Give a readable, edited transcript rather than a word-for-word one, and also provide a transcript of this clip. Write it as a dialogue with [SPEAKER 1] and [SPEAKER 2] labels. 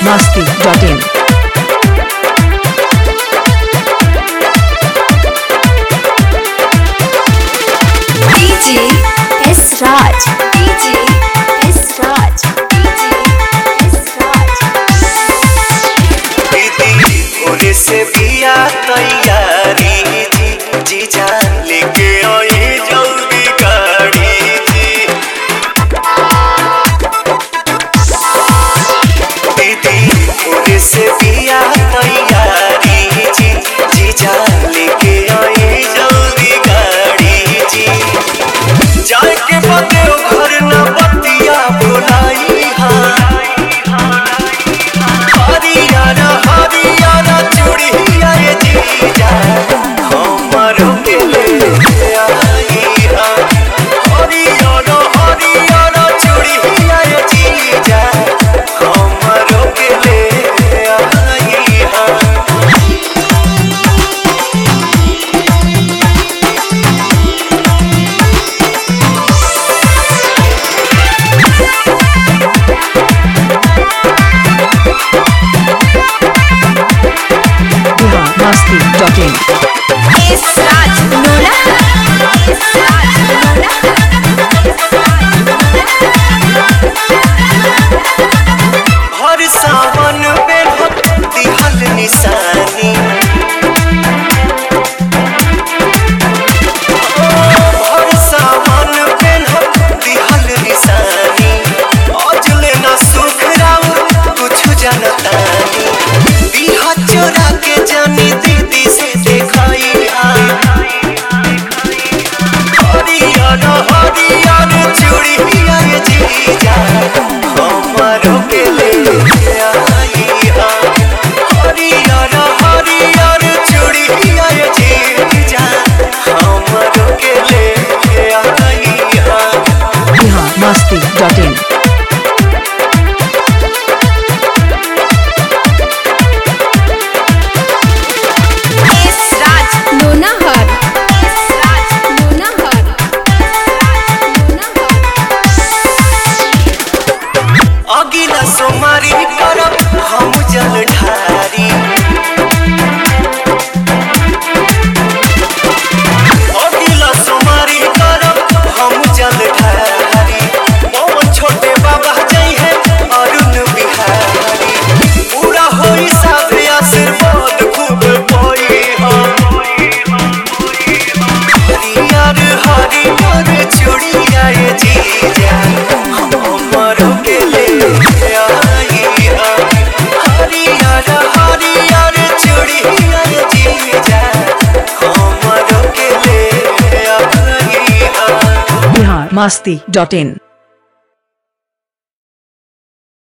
[SPEAKER 1] biharmasti.in
[SPEAKER 2] DJ S Raj, DJ S Raj, DJ S Raj.
[SPEAKER 3] दीदी भोरे से बिया तैयारी जी जीजा लेके आई जल्दी गाड़ी जी। दीदी भोरे से बिया तैयारी जी जीजा लेके आई जल्दी गाड़ी जी। जाए के बदे घर न बतिया बुलाई हरियाणा हरियाणा चूड़िया ये जीजा हमारो के ले आई हरियाणा हरियाणा चूड़िया ये जीजा हमारो के ले आई
[SPEAKER 1] biharmasti.in
[SPEAKER 2] S Raj Lola, S Raj Lola, S Raj Lola.
[SPEAKER 3] हर सावन पे दिहल निशानी हर सावन पे दिहल निशानी आज लेना सुख राउ कुछ जनतानी दिहा चोरा के जानी दीदी से दिखाई हरियाणा हरियाणा चूड़िया ये जीजा हमारो के ले आई हरियाणा हरियाणा चूड़िया ये जीजा हमारो के ले आई
[SPEAKER 1] biharmasti.in
[SPEAKER 2] S Raj Lonahar, S Raj Lonahar, S Raj Lonahar.
[SPEAKER 3] अगिला सोमारी करब हम जल ढारी अगिला सोमारी करब हम जल ढारी पवन छोटे बाबा जई है अरुण बिहारी पूरा होई सब आशीर्वाद खूब पाई हरियर हरियर चूड़िया ये जीजा हमारो के ले आई हरियर हरियर चूड़िया ये जीजा हमारो के ले आई
[SPEAKER 1] biharmasti.in